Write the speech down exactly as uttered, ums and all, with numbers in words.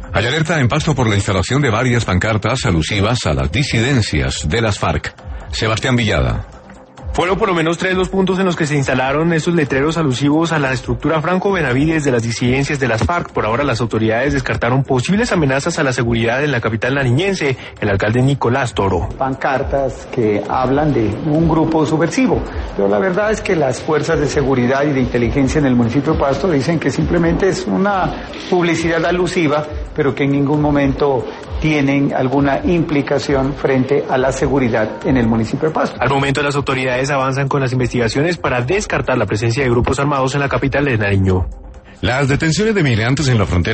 Hay alerta en Pasto por la instalación de varias pancartas alusivas a las disidencias de las FARC. Sebastián Villada. Fueron por lo menos tres los puntos en los que se instalaron estos letreros alusivos a la estructura Franco Benavides de las disidencias de las FARC. Por ahora las autoridades descartaron posibles amenazas a la seguridad en la capital nariñense. El alcalde Nicolás Toro. Pancartas que hablan de un grupo subversivo. Pero la verdad es que las fuerzas de seguridad y de inteligencia en el municipio de Pasto dicen que simplemente es una publicidad alusiva, pero que en ningún momento tienen alguna implicación frente a la seguridad en el municipio de Pasto. Al momento las autoridades avanzan con las investigaciones para descartar la presencia de grupos armados en la capital de Nariño. Las detenciones de migrantes en la frontera